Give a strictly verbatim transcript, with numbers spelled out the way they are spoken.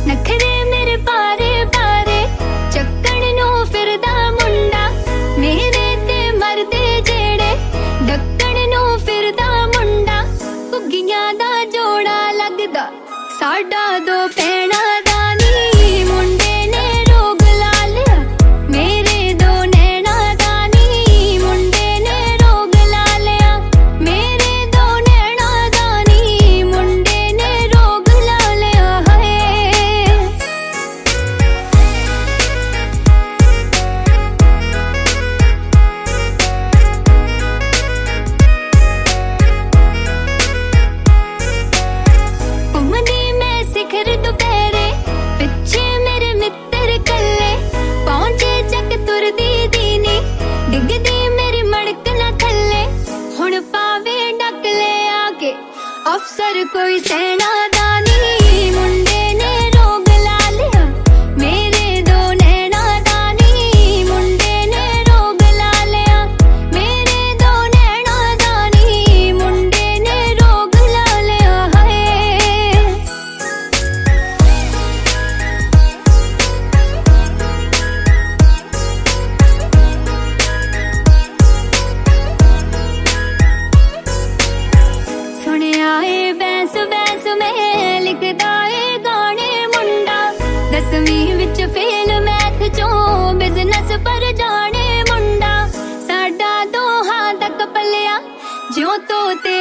नखरे मेरे पारे पारे चक्कण नू फिरदा मुंडा मेरे ते मरदे जेड़े ढक्कण नू फिरदा मुंडा घुग्गियां दा जोड़ा लगदा साडा दो भैणां दा नी मुंडे ने रोग ला लिया मेरे दो नैणां दा नी मुंडे ने रोग ला लिया मेरे दो नैणां दा नी मुंडे ने रोग ला लिया हाय घुमदी मैं सिखर दोपहरे पिछे मेरे मित्र कल्ले पहुंचे चक तुरदी दीनी डिगदी मेरी मड़क ना थल्ले हुण पावे डक ले आके अफसर कोई सेना दानी मुंडे ने रोग ला लिया मेरे दो नैना दानी मुंडे ने रोग ला लिया मेरे दो नैना दानी मुंडे ने रोग ला लिया हाय सुनिया ए बैंस बैंस में लिखदा ए गाने मुंडा दसवीं विच फेल मैथ चों बिजनेस पर जाने मुंडा साडा दोहां तक पलिया ज्यों तोते